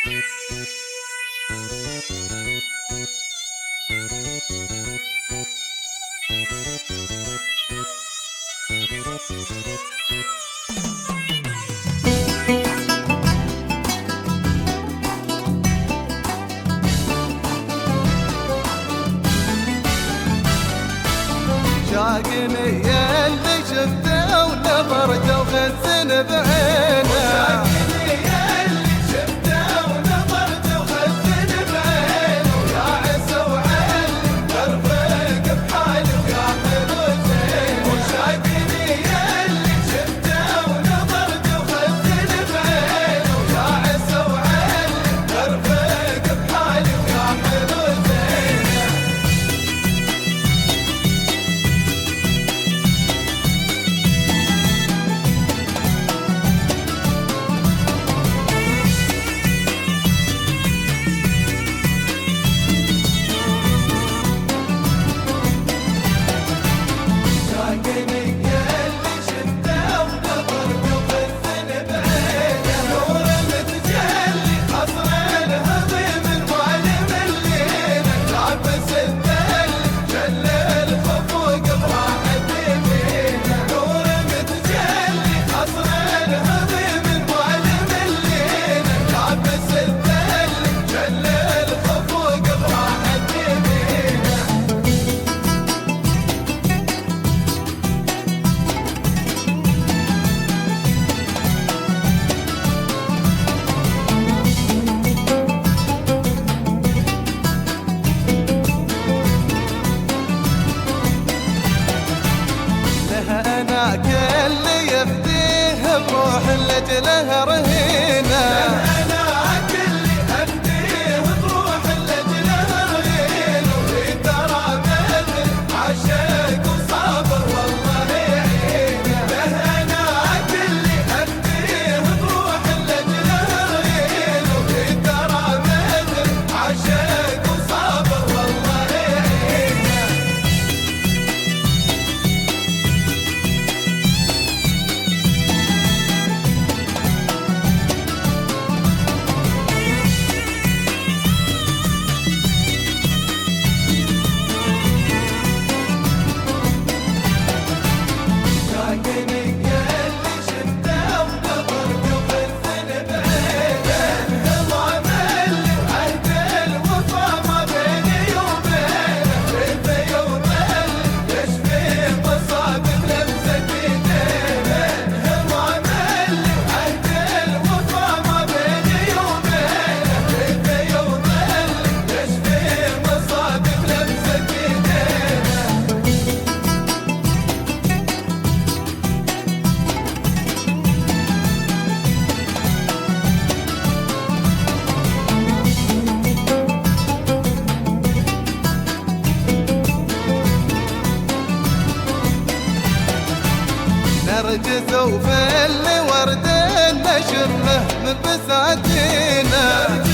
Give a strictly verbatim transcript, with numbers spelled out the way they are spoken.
شاقني اللي شفته ونظرته وخزن بعينه، شاقني اللي شفته ونظرته وخزن بعينه، يا عسى وعلي ترفق بحالي ويعمل زين. وشاقني اللي شفته ونظرته وخزن بعينه، يا عسى وعلي ترفق بحالي ويعمل زين. أنا كل يفديه بروح لأجله رهينة، أنا كل أفديه بروح لأجله رهينة، وترى بدر عشاق وصابر والله يعينه. أنا كل أفديه بروح لأجله رهينة، وترى بدر عشاق وصابر والله يعينه. نرجس وفل ورد نشمه من بساتينه.